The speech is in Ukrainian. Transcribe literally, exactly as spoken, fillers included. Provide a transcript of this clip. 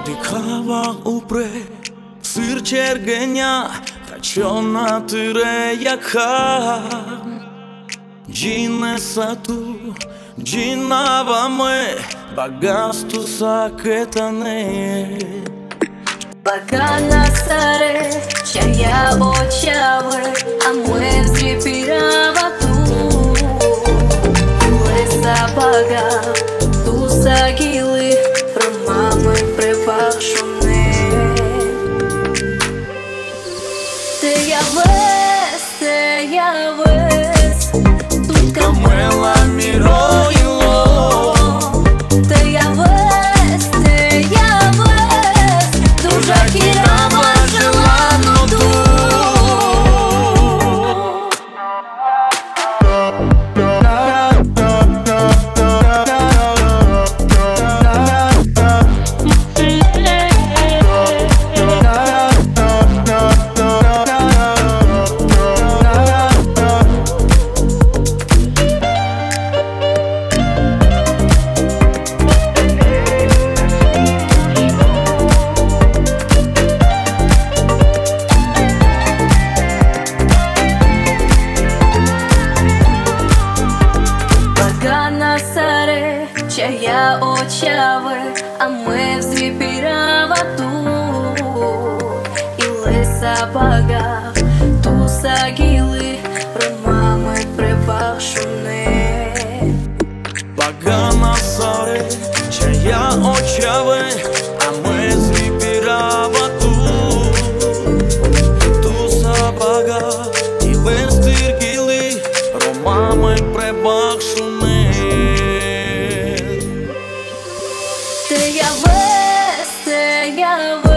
Kava upre, sir çergenya, kaçona tire yaka. Gine satu, gina vame, bagastu saketane. Bacana sare, чая очаве, а ми взріпірава ту. Леса бага, ту загіли, про мами припашуне. Те я вес, те я вес, тут Камела міроїло. Те я вес, те я вес, дуже кірава желану ту. Саре, чая очаве, а ми взріпірава ту. І леса бага, ту загіли, про мами припашуне. Bagana sare, çaya oçave, amezi pirava tu. Tu sabaga, i vestirgili, romame prebakšune. Те я вес, те я вес.